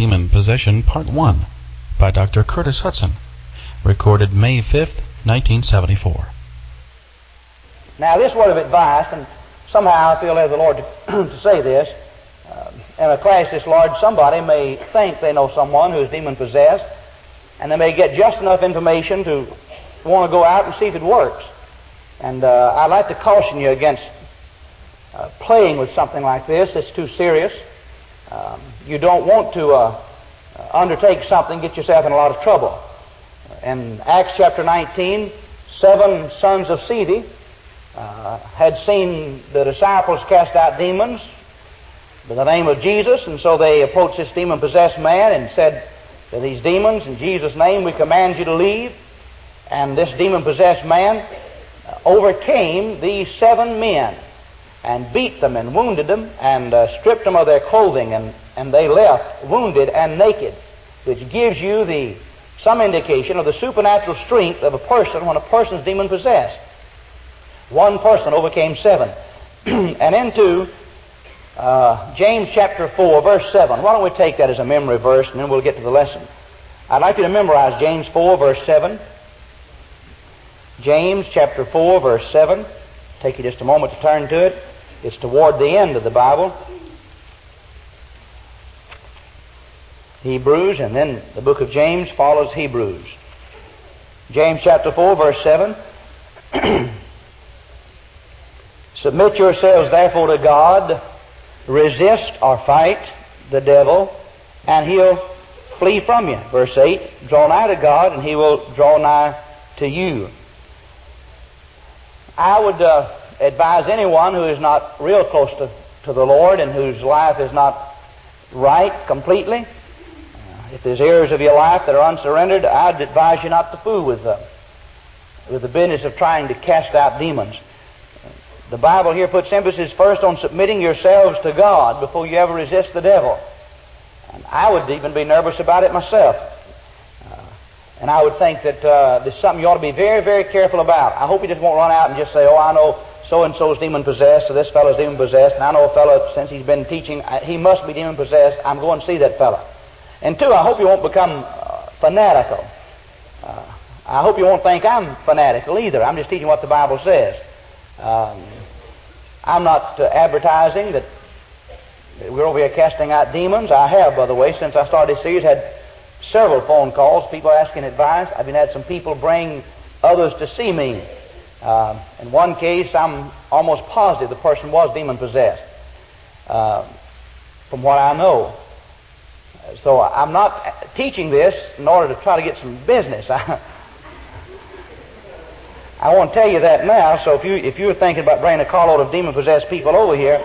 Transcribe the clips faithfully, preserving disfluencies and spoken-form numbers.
Demon Possession, Part one, by Doctor Curtis Hudson, recorded May fifth, nineteen seventy-four. Now, this word of advice, and somehow I feel led of the Lord to, to say this, uh, in a class this large, somebody may think they know someone who is demon-possessed, and they may get just enough information to want to go out and see if it works. And uh, I'd like to caution you against uh, playing with something like this. It's too serious. Um, you don't want to uh, undertake something, get yourself in a lot of trouble. In Acts chapter nineteen, seven sons of Sceva uh, had seen the disciples cast out demons by the name of Jesus, and so they approached this demon-possessed man and said to these demons, "In Jesus' name we command you to leave." And this demon-possessed man uh, overcame these seven men and beat them and wounded them and uh, stripped them of their clothing, and, and they left wounded and naked, which gives you the some indication of the supernatural strength of a person when a person is demon-possessed. One person overcame seven. And into uh, James chapter four, verse seven. Why don't we take that as a memory verse, and then we'll get to the lesson. I'd like you to memorize James four, verse seven. James chapter four, verse seven. Take you just a moment to turn to it. It's toward the end of the Bible. Hebrews, and then the book of James follows Hebrews. James chapter four, verse seven. Submit yourselves therefore to God, resist or fight the devil, and he'll flee from you. Verse eight, draw nigh to God, and he will draw nigh to you. I would uh, advise anyone who is not real close to, to the Lord and whose life is not right completely, uh, if there's areas of your life that are unsurrendered, I'd advise you not to fool with them, with the business of trying to cast out demons. The Bible here puts emphasis first on submitting yourselves to God before you ever resist the devil. And I would even be nervous about it myself. Uh, and I would think that uh, there's something you ought to be very, very careful about. I hope you just won't run out and just say, "Oh, I know so-and-so's demon-possessed, so this fellow's demon-possessed, and I know a fellow, since he's been teaching, he must be demon-possessed. I'm going to see that fellow." And two, I hope you won't become uh, fanatical. Uh, I hope you won't think I'm fanatical either. I'm just teaching what the Bible says. Um, I'm not uh, advertising that we're over here casting out demons. I have, by the way, since I started this series, had several phone calls, people asking advice. I've even had some people bring others to see me. Uh, in one case, I'm almost positive the person was demon-possessed, uh, from what I know. So I'm not teaching this in order to try to get some business. I, I want to tell you that now, so if you if you were thinking about bringing a carload of demon-possessed people over here,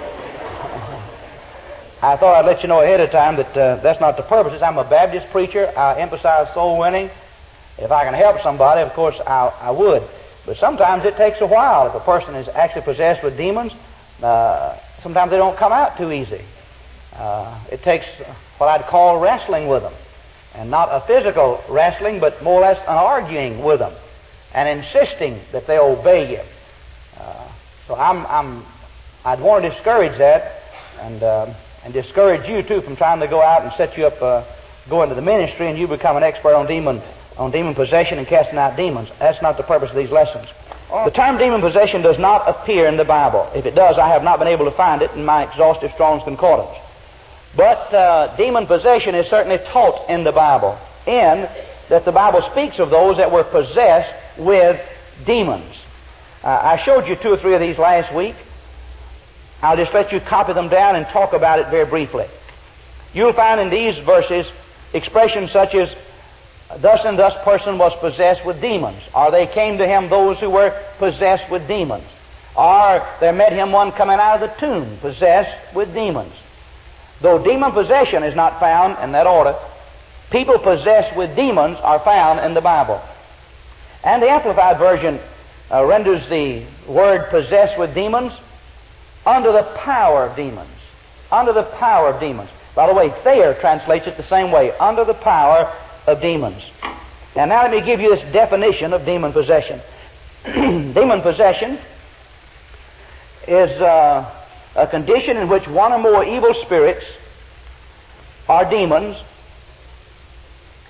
I thought I'd let you know ahead of time that uh, that's not the purpose. I'm a Baptist preacher. I emphasize soul winning. If I can help somebody, of course, I, I would. But sometimes it takes a while. If a person is actually possessed with demons, uh, sometimes they don't come out too easy. Uh, it takes what I'd call wrestling with them. And not a physical wrestling, but more or less an arguing with them and insisting that they obey you. Uh, so I'm, I'm, I'd want to discourage that and uh, and discourage you, too, from trying to go out and set you up, uh, go into the ministry and you become an expert on demon on demon possession and casting out demons. That's not the purpose of these lessons. The term demon possession does not appear in the Bible. If it does, I have not been able to find it in my exhaustive Strong's Concordance. But uh, demon possession is certainly taught in the Bible, in that the Bible speaks of those that were possessed with demons. Uh, I showed you two or three of these last week. I'll just let you copy them down and talk about it very briefly. You'll find in these verses expressions such as, "Thus and thus person was possessed with demons," or "They came to him those who were possessed with demons," or "There met him one coming out of the tomb possessed with demons." Though demon possession is not found in that order, people possessed with demons are found in the Bible. And the Amplified Version uh, renders the word "possessed with demons" under the power of demons. Under the power of demons. By the way, Thayer translates it the same way, under the power of demons. And now let me give you this definition of demon possession. Demon possession is uh, a condition in which one or more evil spirits or demons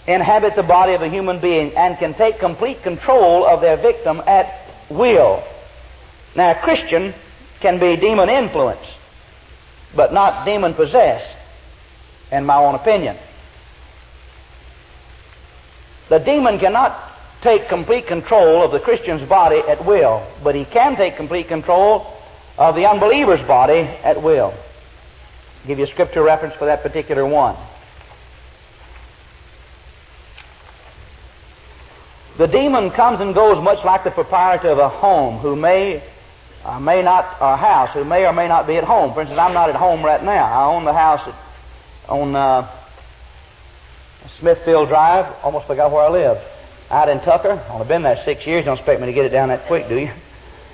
inhabit the body of a human being and can take complete control of their victim at will. Now, a Christian can be demon influenced, but not demon possessed, in my own opinion. The demon cannot take complete control of the Christian's body at will, but he can take complete control of the unbeliever's body at will. I'll give you a scripture reference for that particular one. The demon comes and goes much like the proprietor of a home who may or may not, or a house, who may or may not be at home. For instance, I'm not at home right now. I own the house at, on uh, Smithfield Drive. Almost forgot where I live. Out in Tucker. I've only been there six years. Don't expect me to get it down that quick, do you?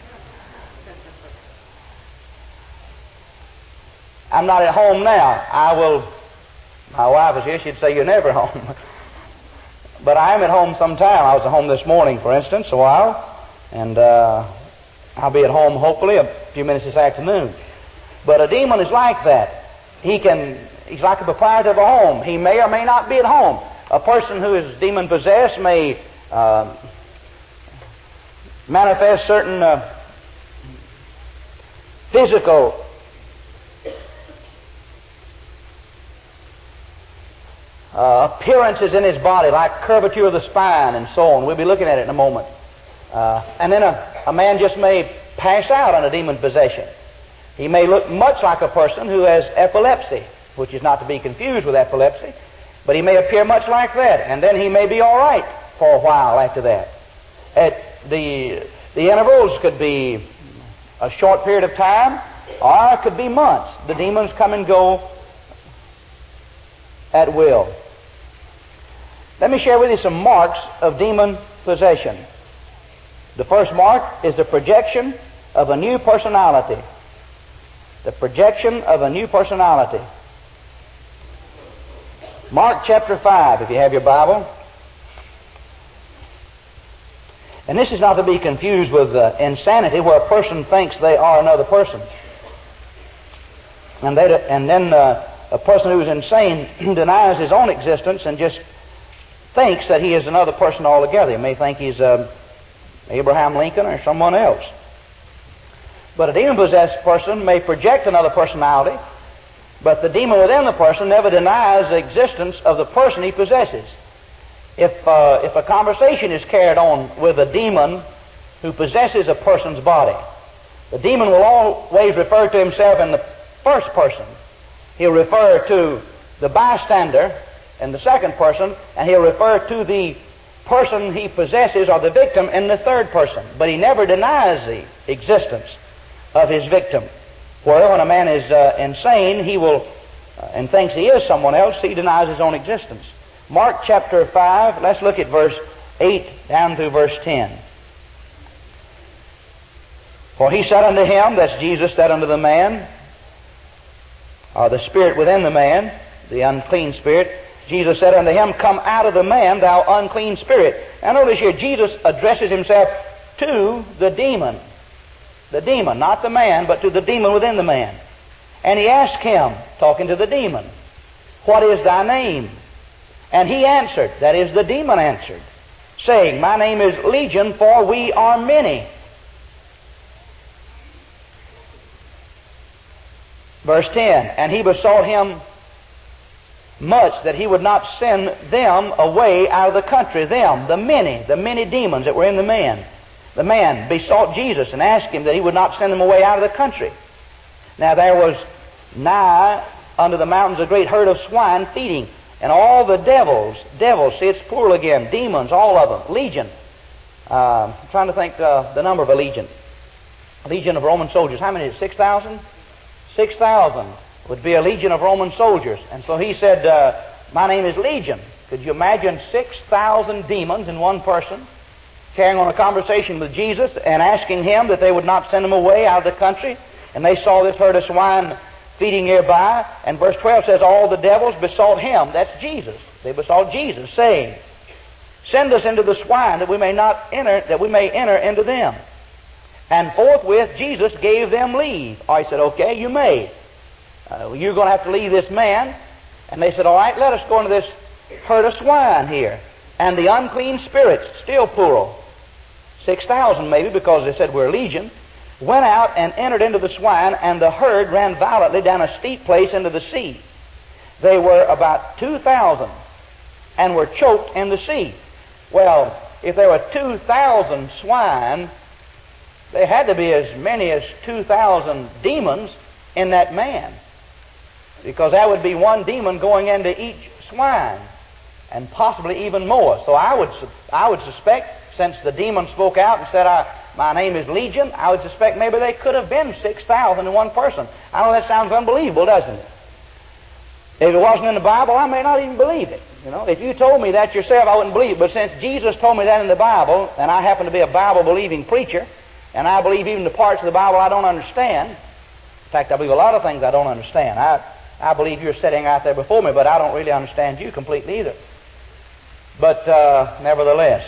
I'm not at home now. I will, my wife was here, she'd say you're never home. But I am at home sometime. I was at home this morning, for instance, a while, and uh, I'll be at home hopefully a few minutes this afternoon. But a demon is like that. He can, he's like a proprietor of a home. He may or may not be at home. A person who is demon possessed may uh, manifest certain uh, physical Uh, appearances in his body, like curvature of the spine and so on. We'll be looking at it in a moment. Uh, and then a, a man just may pass out under demon possession. He may look much like a person who has epilepsy, which is not to be confused with epilepsy, but he may appear much like that, and then he may be all right for a while after that. At the, the intervals could be a short period of time, or it could be months. The demons come and go at will. Let me share with you some marks of demon possession. The first mark is the projection of a new personality. The projection of a new personality. Mark chapter five, if you have your Bible. And this is not to be confused with uh, insanity, where a person thinks they are another person. And, they, and then uh, a person who is insane denies his own existence and just thinks that he is another person altogether. He may think he's uh, Abraham Lincoln or someone else. But a demon-possessed person may project another personality, but the demon within the person never denies the existence of the person he possesses. If, uh, if a conversation is carried on with a demon who possesses a person's body, the demon will always refer to himself in the first person. He'll refer to the bystander in the second person, and he'll refer to the person he possesses or the victim in the third person. But he never denies the existence of his victim. Where when a man is uh, insane, he will, uh, and thinks he is someone else, he denies his own existence. Mark chapter five, let's look at verse eight down through verse ten. For he said unto him, that's Jesus said unto the man, or the spirit within the man, the unclean spirit, Jesus said unto him, come out of the man, thou unclean spirit. Now notice here, Jesus addresses himself to the demon. The demon, not the man, but to the demon within the man. And he asked him, talking to the demon, what is thy name? And he answered, that is, the demon answered, saying, my name is Legion, for we are many. Verse ten, and he besought him much that he would not send them away out of the country, them, the many, the many demons that were in the man. The man besought Jesus and asked him that he would not send them away out of the country. Now there was nigh unto the mountains a great herd of swine feeding, and all the devils, devils, see it's plural again, demons, all of them, legion. Uh, I'm trying to think uh, the number of a legion. A legion of Roman soldiers. How many is it? six thousand? six thousand would be a legion of Roman soldiers. And so he said, uh, my name is Legion. Could you imagine six thousand demons in one person carrying on a conversation with Jesus and asking him that they would not send him away out of the country? And they saw this herd of swine feeding nearby. And verse twelve says, all the devils besought him, that's Jesus. They besought Jesus, saying, send us into the swine that we may not enter, that we may enter into them. And forthwith Jesus gave them leave. Or he said, okay, you may. Uh, you're going to have to leave this man. And they said, all right, let us go into this herd of swine here. And the unclean spirits, still plural, six thousand maybe, because they said we're legion, went out and entered into the swine, and the herd ran violently down a steep place into the sea. They were about two thousand and were choked in the sea. Well, if there were two thousand swine, there had to be as many as two thousand demons in that man, because that would be one demon going into each swine, and possibly even more. So I would I would suspect, since the demon spoke out and said, I, my name is Legion, I would suspect maybe they could have been six thousand in one person. I know that sounds unbelievable, doesn't it? If it wasn't in the Bible, I may not even believe it. You know, if you told me that yourself, I wouldn't believe it. But since Jesus told me that in the Bible, and I happen to be a Bible-believing preacher, and I believe even the parts of the Bible I don't understand, in fact, I believe a lot of things I don't understand. I, I believe you're sitting out there before me, but I don't really understand you completely either. But uh, nevertheless,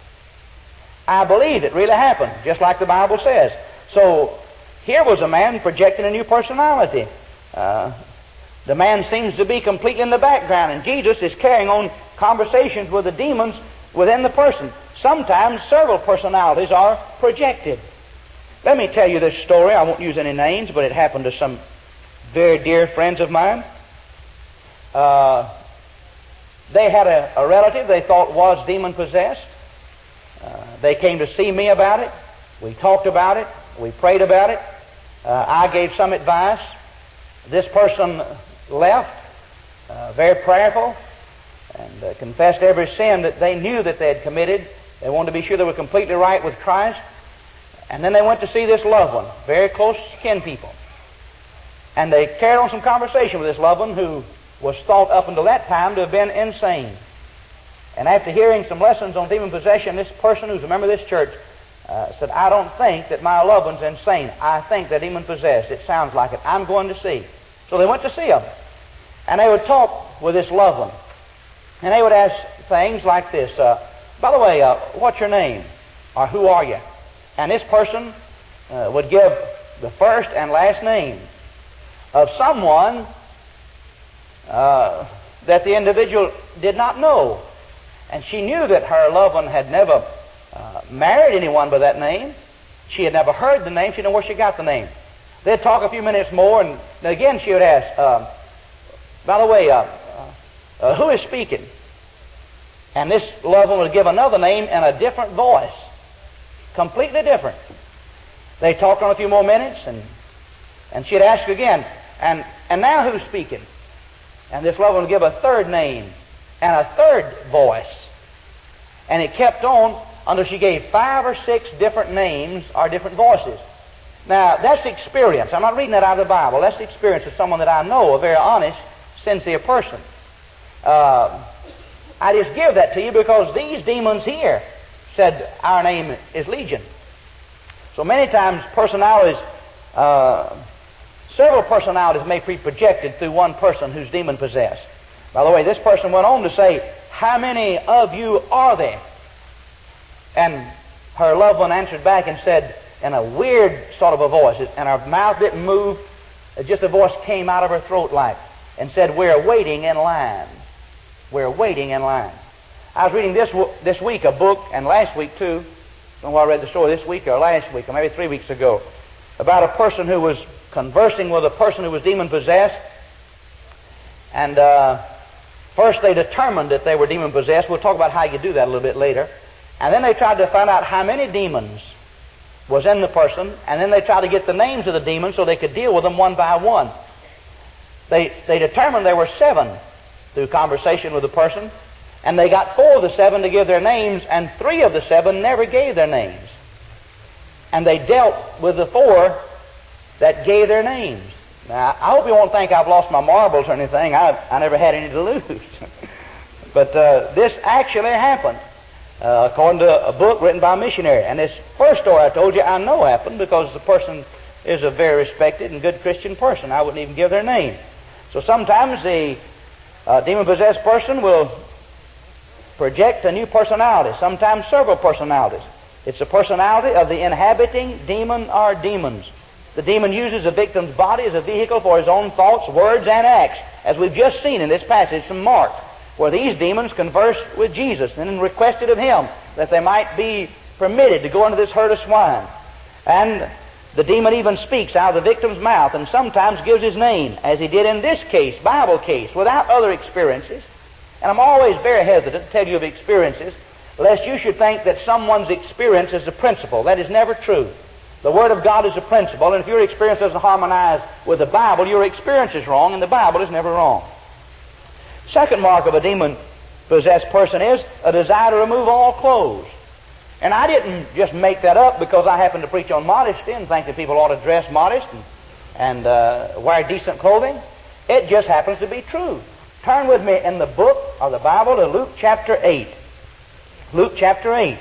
I believe it really happened, just like the Bible says. So here was a man projecting a new personality. Uh, the man seems to be completely in the background, and Jesus is carrying on conversations with the demons within the person. Sometimes several personalities are projected. Let me tell you this story. I won't use any names, but it happened to some very dear friends of mine. Uh, they had a, a relative they thought was demon-possessed. Uh, they came to see me about it. We talked about it. We prayed about it. Uh, I gave some advice. This person left, uh, very prayerful, and uh, confessed every sin that they knew that they had committed. They wanted to be sure they were completely right with Christ. And then they went to see this loved one, very close kin people. And they carried on some conversation with this loved one, who was thought up until that time to have been insane. And after hearing some lessons on demon possession, this person, who's a member of this church, uh, said, I don't think that my loved one's insane. I think they're demon possessed. It sounds like it. I'm going to see. So they went to see him. And they would talk with this loved one. And they would ask things like this. Uh, by the way, uh, what's your name? Or who are you? And this person uh, would give the first and last name of someone uh, that the individual did not know. And she knew that her loved one had never uh, married anyone by that name. She had never heard the name. She didn't know where she got the name. They'd talk a few minutes more, and again she would ask, uh, by the way, uh, uh, uh, who is speaking? And this loved one would give another name in a different voice, completely different. They talked on a few more minutes, and and she'd ask again, and, and now who's speaking? And this loved one would give a third name and a third voice. And it kept on until she gave five or six different names or different voices. Now, that's experience. I'm not reading that out of the Bible. That's the experience of someone that I know, a very honest, sincere person. Uh, I just give that to you because these demons here said our name is Legion. So many times personalities, uh, several personalities may be projected through one person who's demon-possessed. By the way, this person went on to say, how many of you are there? And her loved one answered back and said, in a weird sort of a voice, and her mouth didn't move, just a voice came out of her throat like, and said, we're waiting in line. We're waiting in line. I was reading this this week a book, and last week too, I don't know why I read the story this week or last week, or maybe three weeks ago, about a person who was conversing with a person who was demon-possessed. And uh, first they determined that they were demon-possessed. We'll talk about how you do that a little bit later. And then they tried to find out how many demons was in the person, and then they tried to get the names of the demons so they could deal with them one by one. They, they determined there were seven through conversation with the person, and they got four of the seven to give their names, and three of the seven never gave their names. And they dealt with the four that gave their names. Now, I hope you won't think I've lost my marbles or anything. I, I never had any to lose. But uh, this actually happened, uh, according to a book written by a missionary. And this first story I told you I know happened because the person is a very respected and good Christian person. I wouldn't even give their name. So sometimes the uh, demon-possessed person will project a new personality, sometimes several personalities. It's the personality of the inhabiting demon or demons. The demon uses the victim's body as a vehicle for his own thoughts, words, and acts, as we've just seen in this passage from Mark. where these demons conversed with Jesus and requested of him that they might be permitted to go into this herd of swine. And the demon even speaks out of the victim's mouth and sometimes gives his name, as he did in this case, Bible case, without other experiences. And I'm always very hesitant to tell you of experiences, lest you should think that someone's experience is the principle. That is never true. The Word of God is the principle, and if your experience doesn't harmonize with the Bible, your experience is wrong, and the Bible is never wrong. Second mark of a demon-possessed person is a desire to remove all clothes. And I didn't just make that up because I happen to preach on modesty and think that people ought to dress modest and, and uh, wear decent clothing. It just happens to be true. Turn with me in the book of the Bible to Luke chapter eight. Luke chapter eight.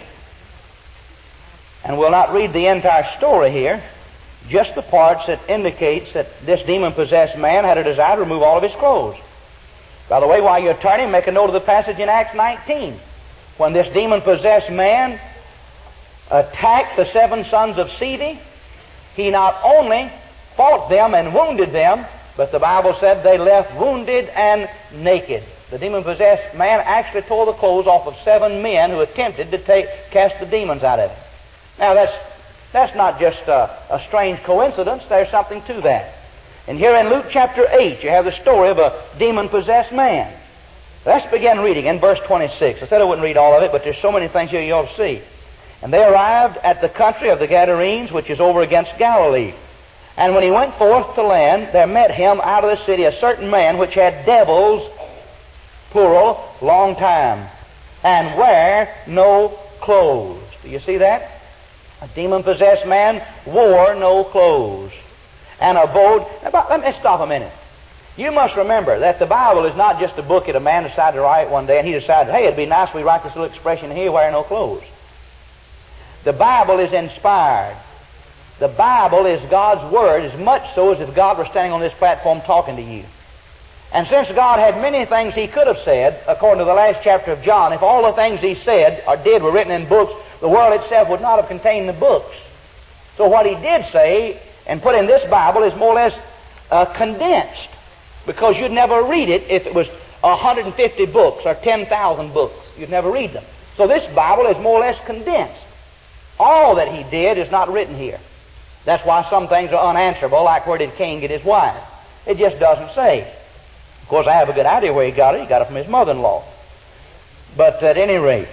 And we'll not read the entire story here, just the parts that indicates that this demon-possessed man had a desire to remove all of his clothes. By the way, while you're turning, make a note of the passage in Acts nineteen. When this demon-possessed man attacked the seven sons of Sceva, he not only fought them and wounded them, but the Bible said they left wounded and naked. The demon-possessed man actually tore the clothes off of seven men who attempted to take, cast the demons out of him. Now that's, that's not just a, a strange coincidence. There's something to that. And here in Luke chapter eight, you have the story of a demon-possessed man. Let's begin reading in verse twenty-six. I said I wouldn't read all of it, but there's so many things here you ought to see. And they arrived at the country of the Gadarenes, which is over against Galilee. And when he went forth to land, there met him out of the city a certain man which had devils, plural, long time, and wear no clothes. Do you see that? A demon-possessed man wore no clothes, and abode. Now, let me stop a minute. You must remember that the Bible is not just a book that a man decided to write one day, and he decided, hey, it'd be nice if we write this little expression here, wear no clothes. The Bible is inspired. The Bible is God's Word, as much so as if God were standing on this platform talking to you. And since God had many things He could have said, according to the last chapter of John, if all the things He said or did were written in books, the world itself would not have contained the books. So what He did say and put in this Bible is more or less uh, condensed, because you'd never read it if it was one hundred fifty books or ten thousand books. You'd never read them. So this Bible is more or less condensed. All that He did is not written here. That's why some things are unanswerable, like where did Cain get his wife? It just doesn't say. Of course, I have a good idea where he got it. He got it from his mother-in-law. But at any rate,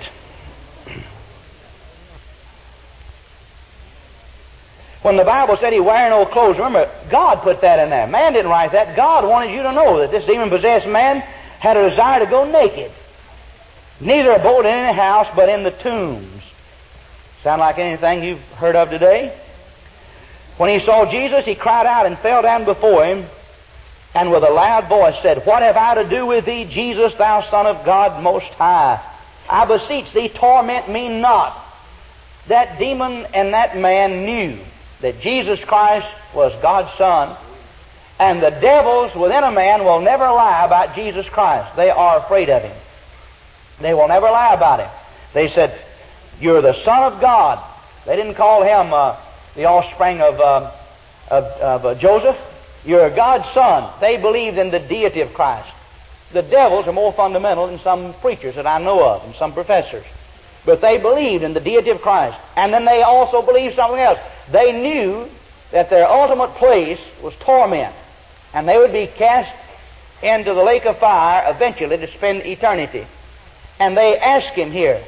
when the Bible said he wear no clothes, remember, God put that in there. Man didn't write that. God wanted you to know that this demon-possessed man had a desire to go naked. Neither abode in any house, but in the tombs. Sound like anything you've heard of today? When he saw Jesus, he cried out and fell down before him, and with a loud voice said, What have I to do with thee, Jesus, thou Son of God Most High? I beseech thee, torment me not. That demon and that man knew that Jesus Christ was God's Son, and the devils within a man will never lie about Jesus Christ. They are afraid of Him. They will never lie about Him. They said, You're the Son of God. They didn't call Him uh, the offspring of, uh, of, of uh, Joseph. You're God's Son. They believed in the deity of Christ. The devils are more fundamental than some preachers that I know of and some professors. But they believed in the deity of Christ. And then they also believed something else. They knew that their ultimate place was torment, and they would be cast into the lake of fire eventually to spend eternity. And they asked Him here,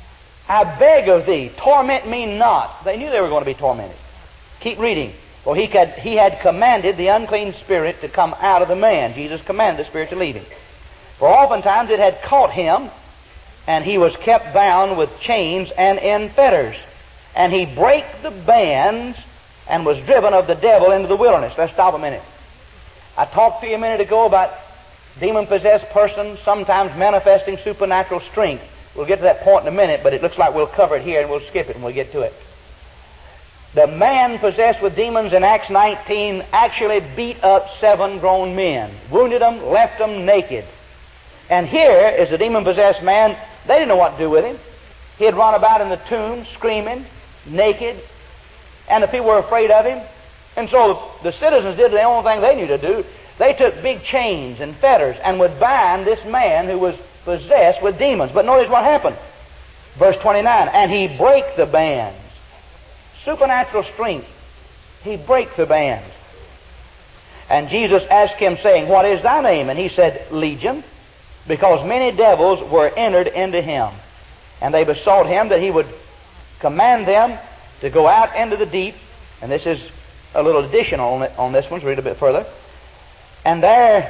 I beg of thee, torment me not. They knew they were going to be tormented. Keep reading. For he had, he had commanded the unclean spirit to come out of the man. Jesus commanded the spirit to leave him. For oftentimes it had caught him, and he was kept bound with chains and in fetters. And he brake the bands and was driven of the devil into the wilderness. Let's stop a minute. I talked to you a minute ago about demon-possessed persons sometimes manifesting supernatural strength. We'll get to that point in a minute, but it looks like we'll cover it here and we'll skip it when we get to it. The man possessed with demons in Acts nineteen actually beat up seven grown men, wounded them, left them naked. And here is a demon-possessed man. They didn't know what to do with him. He had run about in the tomb screaming, naked, and the people were afraid of him. And so the citizens did the only thing they knew to do. They took big chains and fetters and would bind this man who was possessed with demons. But notice what happened. Verse twenty-nine, and he brake the bands. Supernatural strength. He brake the bands. And Jesus asked him, saying, what is thy name? And he said, Legion, because many devils were entered into him. And they besought him that he would command them to go out into the deep. And this is a little additional on, on this one, so read a bit further. And there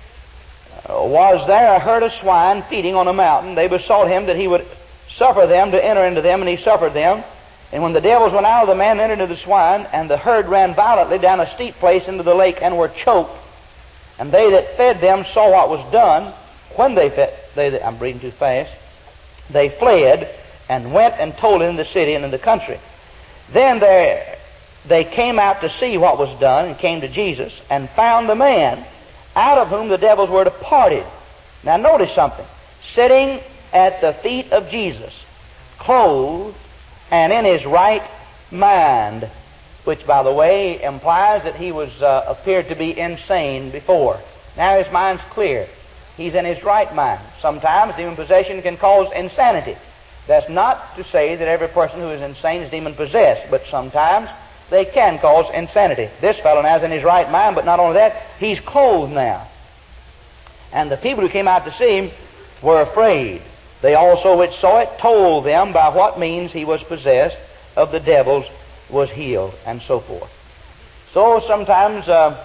was there a herd of swine feeding on a mountain. They besought him that he would suffer them to enter into them, and he suffered them. And when the devils went out of the man, entered into the swine, and the herd ran violently down a steep place into the lake, and were choked. And they that fed them saw what was done. When they fed, they that, I'm reading too fast. They fled and went and told it in the city and in the country. Then there they came out to see what was done, and came to Jesus, and found the man out of whom the devils were departed. Now notice something. Sitting at the feet of Jesus, clothed and in his right mind, which, by the way, implies that he was uh, appeared to be insane before. Now his mind's clear. He's in his right mind. Sometimes demon possession can cause insanity. That's not to say that every person who is insane is demon possessed, but sometimes they can cause insanity. This fellow now is in his right mind, but not only that, he's clothed now. And the people who came out to see him were afraid. They also which saw it told them by what means he was possessed of the devils, was healed, and so forth. So sometimes uh,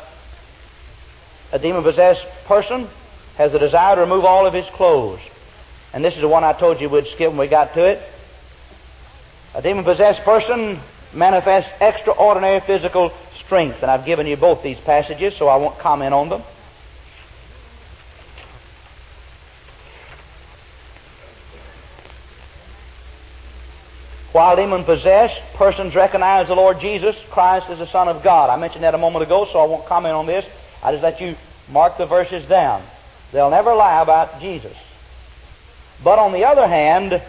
a demon-possessed person has a desire to remove all of his clothes. And this is the one I told you we'd skip when we got to it. A demon-possessed person manifests extraordinary physical strength. And I've given you both these passages, so I won't comment on them. While demon-possessed, persons recognize the Lord Jesus Christ as the Son of God. I mentioned that a moment ago, so I won't comment on this. I just let you mark the verses down. They'll never lie about Jesus. But on the other hand,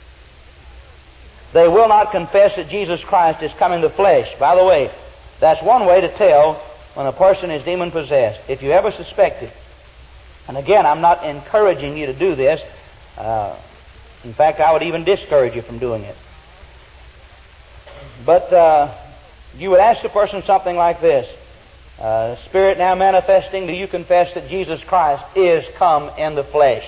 they will not confess that Jesus Christ is come in the flesh. By the way, that's one way to tell when a person is demon-possessed. If you ever suspect it, and again, I'm not encouraging you to do this. Uh, in fact, I would even discourage you from doing it. But uh, you would ask the person something like this. Uh, Spirit now manifesting, do you confess that Jesus Christ is come in the flesh?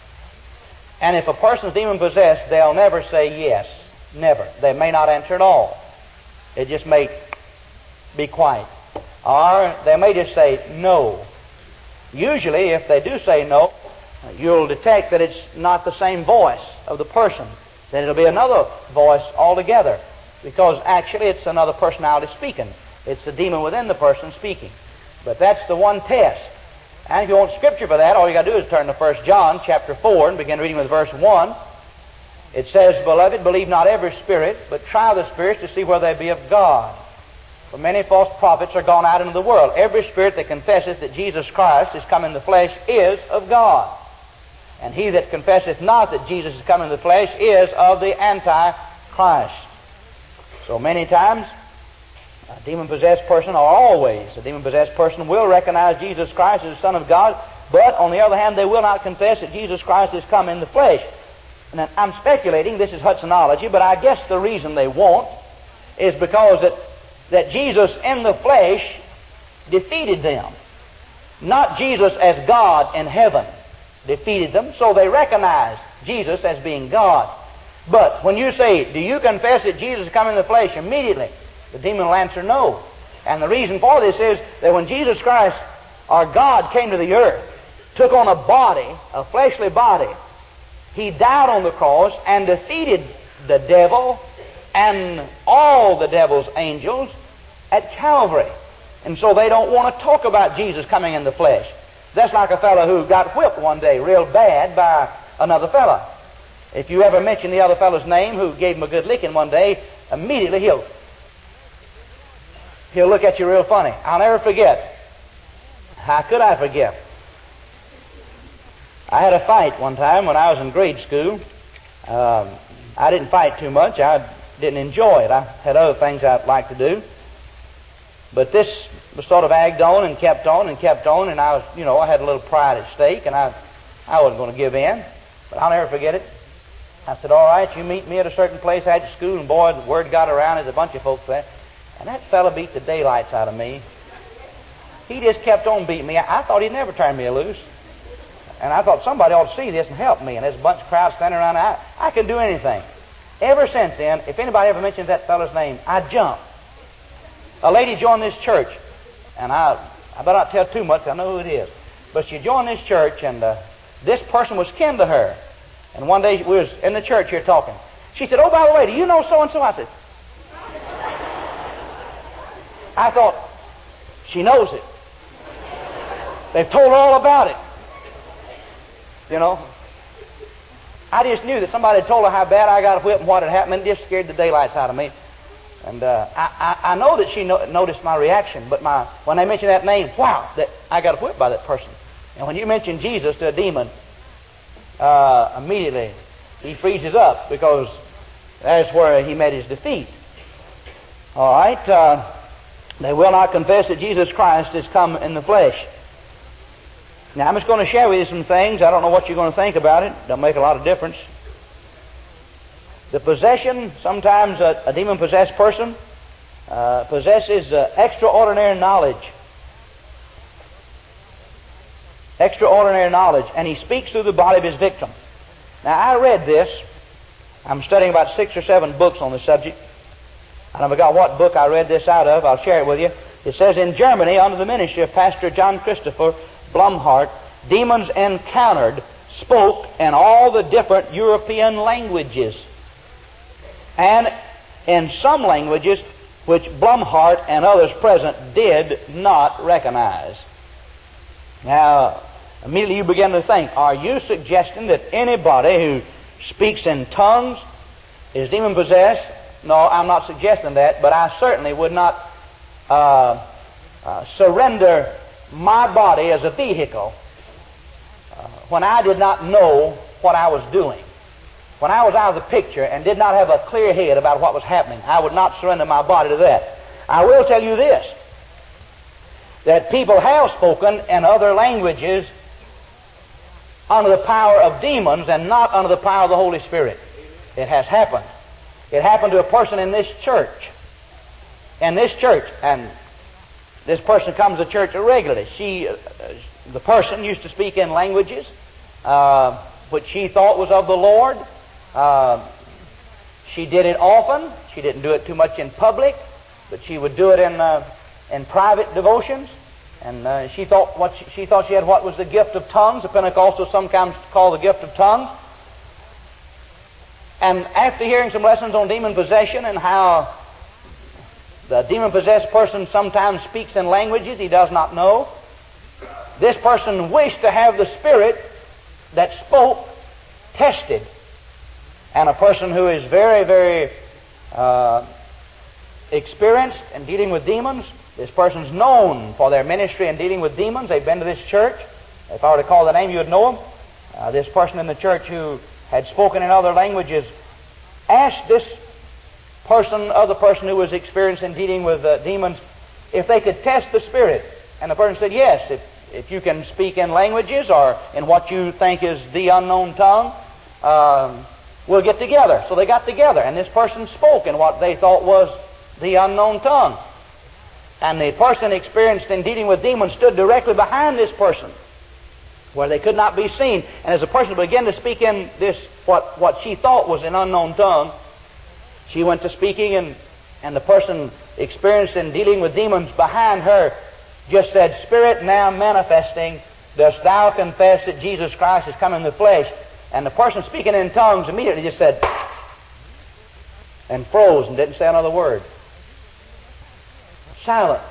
And if a person's demon-possessed, they'll never say yes. Never. They may not answer at all. It just may be quiet. Or they may just say no. Usually, if they do say no, you'll detect that it's not the same voice of the person. Then it'll be another voice altogether. Because actually it's another personality speaking. It's the demon within the person speaking. But that's the one test. And if you want scripture for that, all you got to do is turn to First John chapter four and begin reading with verse one. It says, Beloved, believe not every spirit, but try the spirits to see whether they be of God. For many false prophets are gone out into the world. Every spirit that confesseth that Jesus Christ is come in the flesh is of God. And he that confesseth not that Jesus is come in the flesh is of the Antichrist. So many times, a demon-possessed person, or always, a demon-possessed person will recognize Jesus Christ as the Son of God, but on the other hand, they will not confess that Jesus Christ has come in the flesh. And I'm speculating, this is Hudsonology, but I guess the reason they won't is because that, that Jesus in the flesh defeated them. Not Jesus as God in heaven defeated them, so they recognize Jesus as being God. But when you say, do you confess that Jesus has come in the flesh? Immediately, the demon will answer no. And the reason for this is that when Jesus Christ, our God, came to the earth, took on a body, a fleshly body, he died on the cross and defeated the devil and all the devil's angels at Calvary. And so they don't want to talk about Jesus coming in the flesh. That's like a fellow who got whipped one day real bad by another fellow. If you ever mention the other fellow's name who gave him a good licking one day, immediately he'll he'll look at you real funny. I'll never forget. How could I forget? I had a fight one time when I was in grade school. Um, I didn't fight too much. I didn't enjoy it. I had other things I'd like to do. But this was sort of agged on and kept on and kept on, and I was, you know, I had a little pride at stake, and I, I wasn't going to give in. But I'll never forget it. I said, all right, you meet me at a certain place after school, and boy, the word got around, there's a bunch of folks there. And that fella beat the daylights out of me. He just kept on beating me. I, I thought he'd never turn me loose. And I thought somebody ought to see this and help me. And there's a bunch of crowds standing around. I, I can do anything. Ever since then, if anybody ever mentions that fellow's name, I jump. A lady joined this church, and I, I better not tell too much, I know who it is. But she joined this church, and uh, this person was kin to her. And one day we was in the church here talking. She said, oh, by the way, do you know so-and-so? I said, I thought, she knows it. They've told her all about it. You know? I just knew that somebody had told her how bad I got a whip and what had happened, and it just scared the daylights out of me. And uh, I, I, I know that she no- noticed my reaction, but my when they mentioned that name, wow, that I got whipped by that person. And when you mention Jesus to a demon, uh, immediately he freezes up, because that's where he met his defeat. All right, uh, they will not confess that Jesus Christ has come in the flesh. Now, I'm just going to share with you some things. I don't know what you're going to think about it. Don't make a lot of difference. The possession, sometimes a, a demon-possessed person uh, possesses uh, extraordinary knowledge. Extraordinary knowledge. And he speaks through the body of his victim. Now, I read this. I'm studying about six or seven books on the subject. I don't forgot what book I read this out of. I'll share it with you. It says, in Germany, under the ministry of Pastor John Christopher Blumhardt, demons encountered spoke in all the different European languages, and in some languages which Blumhardt and others present did not recognize. Now, immediately you begin to think, are you suggesting that anybody who speaks in tongues is demon-possessed? No, I'm not suggesting that, but I certainly would not uh, uh, surrender my body as a vehicle uh, when I did not know what I was doing. When I was out of the picture and did not have a clear head about what was happening, I would not surrender my body to that. I will tell you this, that people have spoken in other languages under the power of demons and not under the power of the Holy Spirit. It has happened. It happened to a person in this church. In this church, and this person comes to church regularly. She, uh, the person used to speak in languages uh, which she thought was of the Lord. Uh, she did it often. She didn't do it too much in public, but she would do it in uh, in private devotions. And uh, she thought what she, she thought she had what was the gift of tongues. The Pentecostals sometimes call the gift of tongues. And after hearing some lessons on demon possession and how the demon-possessed person sometimes speaks in languages he does not know, this person wished to have the spirit that spoke tested. And a person who is very, very uh, experienced in dealing with demons, this person's known for their ministry in dealing with demons. They've been to this church. If I were to call the name, you would know them. Uh, this person in the church who had spoken in other languages asked this person, other person who was experienced in dealing with uh, demons, if they could test the spirit. And the person said, yes, if, if you can speak in languages or in what you think is the unknown tongue, um, we'll get together. So they got together, and this person spoke in what they thought was the unknown tongue. And the person experienced in dealing with demons stood directly behind this person, where they could not be seen. And as the person began to speak in this, what, what she thought was an unknown tongue, she went to speaking, and, and the person experienced in dealing with demons behind her just said, Spirit now manifesting, dost thou confess that Jesus Christ has come in the flesh? And the person speaking in tongues immediately just said, and froze and didn't say another word. Silent.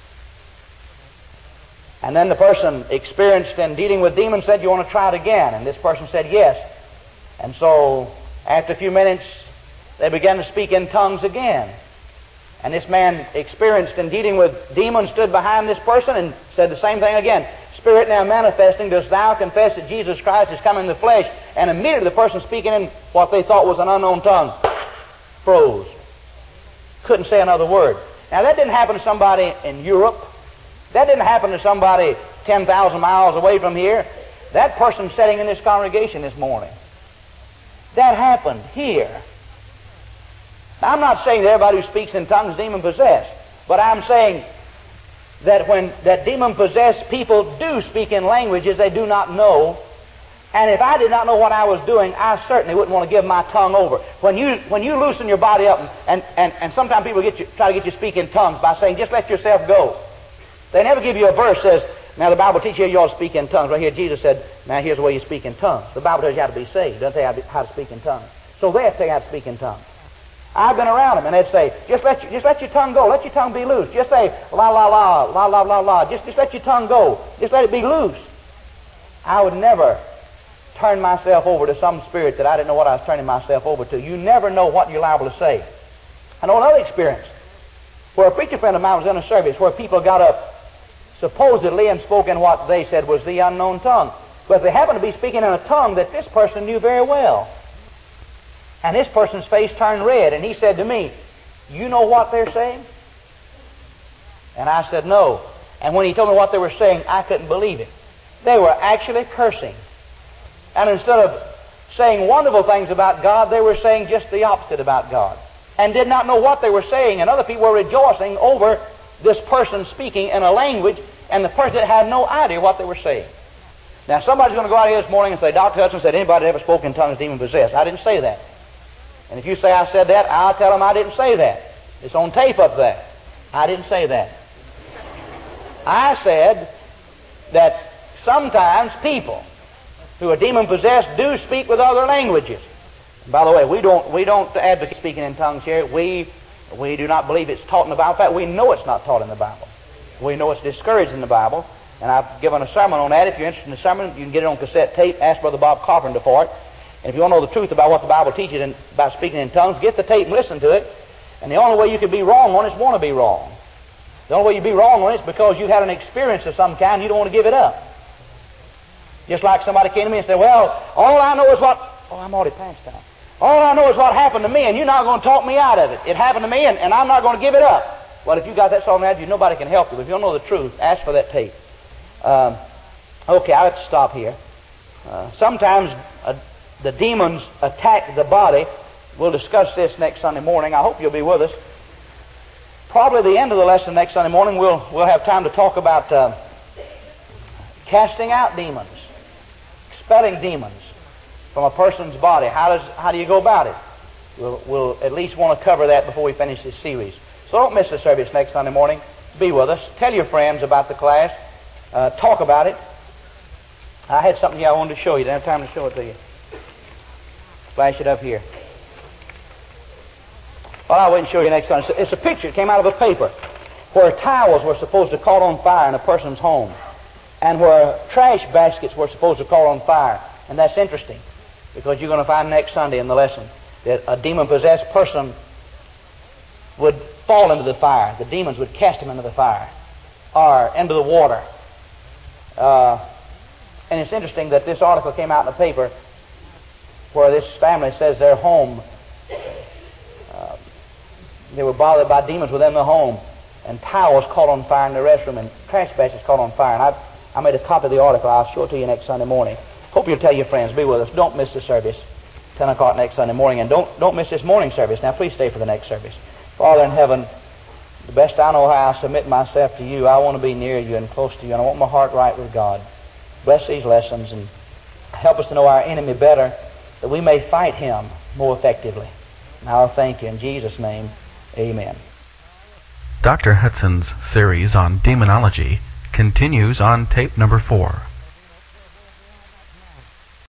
And then the person experienced in dealing with demons said, you want to try it again? And this person said, yes. And so after a few minutes, they began to speak in tongues again. And this man experienced in dealing with demons stood behind this person and said the same thing again. Spirit now manifesting, dost thou confess that Jesus Christ has come in the flesh? And immediately the person speaking in what they thought was an unknown tongue froze. Couldn't say another word. Now, that didn't happen to somebody in Europe. That didn't happen to somebody ten thousand miles away from here. That person sitting in this congregation this morning. That happened here. Now, I'm not saying that everybody who speaks in tongues is demon-possessed, but I'm saying that when that demon-possessed people do speak in languages they do not know, and if I did not know what I was doing, I certainly wouldn't want to give my tongue over. When you when you loosen your body up, and, and, and sometimes people get you, try to get you to speak in tongues by saying, just let yourself go. They never give you a verse that says, now the Bible teaches you you ought to speak in tongues. Right here Jesus said, now here's the way you speak in tongues. The Bible tells you how to be saved. It doesn't tell you how to speak in tongues. So they have to tell you how to speak in tongues. I've been around them, and they'd say, just let, you, just let your tongue go. Let your tongue be loose. Just say, la, la, la, la, la, la, la. Just, just let your tongue go. Just let it be loose. I would never turn myself over to some spirit that I didn't know what I was turning myself over to. You never know what you're liable to say. I know another experience where a preacher friend of mine was in a service where people got up supposedly and spoke in what they said was the unknown tongue. But they happened to be speaking in a tongue that this person knew very well. And this person's face turned red, and he said to me, you know what they're saying? And I said, no. And when he told me what they were saying, I couldn't believe it. They were actually cursing. And instead of saying wonderful things about God, they were saying just the opposite about God. And did not know what they were saying, and other people were rejoicing over this person speaking in a language, and the person had no idea what they were saying. Now, somebody's going to go out here this morning and say, Doctor Hudson said anybody that ever spoke in tongues demon-possessed. I didn't say that. And if you say I said that, I'll tell them I didn't say that. It's on tape up there. I didn't say that. I said that sometimes people who are demon-possessed do speak with other languages. And by the way, we don't we don't advocate speaking in tongues here. We we do not believe it's taught in the Bible. In fact, we know it's not taught in the Bible. We know it's discouraged in the Bible. And I've given a sermon on that. If you're interested in the sermon, you can get it on cassette tape. Ask Brother Bob Carpenter for it. And if you want to know the truth about what the Bible teaches in, about speaking in tongues, get the tape and listen to it. And the only way you can be wrong on it is want to be wrong. The only way you be wrong on it is because you've had an experience of some kind and you don't want to give it up. Just like somebody came to me and said, well, all I know is what... Oh, I'm already past time. All I know is what happened to me, and you're not going to talk me out of it. It happened to me, and, and I'm not going to give it up. Well, if you got that sort of attitude, nobody can help you. But if you don't know the truth, ask for that tape. Um, okay, I have to stop here. Uh, sometimes uh, the demons attack the body. We'll discuss this next Sunday morning. I hope you'll be with us. Probably the end of the lesson next Sunday morning, we'll we'll have time to talk about uh, casting out demons, expelling demons from a person's body. How does how do you go about it? We'll, we'll at least want to cover that before we finish this series. So don't miss the service next Sunday morning. Be with us. Tell your friends about the class. Uh, talk about it. I had something here I wanted to show you. Didn't have time to show it to you. Flash it up here. Well, I'll wait and show you next Sunday. It's a picture. It came out of a paper where towels were supposed to caught on fire in a person's home, and where trash baskets were supposed to caught on fire. And that's interesting, because you're going to find next Sunday in the lesson that a demon-possessed person would fall into the fire. The demons would cast him into the fire or into the water. Uh, and it's interesting that this article came out in the paper where this family says their home, uh, they were bothered by demons within the home, and towels caught on fire in the restroom, and trash baskets caught on fire. And I, I made a copy of the article. I'll show it to you next Sunday morning. Hope you'll tell your friends. Be with us. Don't miss the service, ten o'clock next Sunday morning, and don't don't miss this morning service. Now, please stay for the next service. Father in heaven, the best I know how, I submit myself to you. I want to be near you and close to you, and I want my heart right with God. Bless these lessons and help us to know our enemy better, that we may fight him more effectively. And I'll thank you in Jesus' name. Amen. Doctor Hudson's series on demonology continues on tape number four.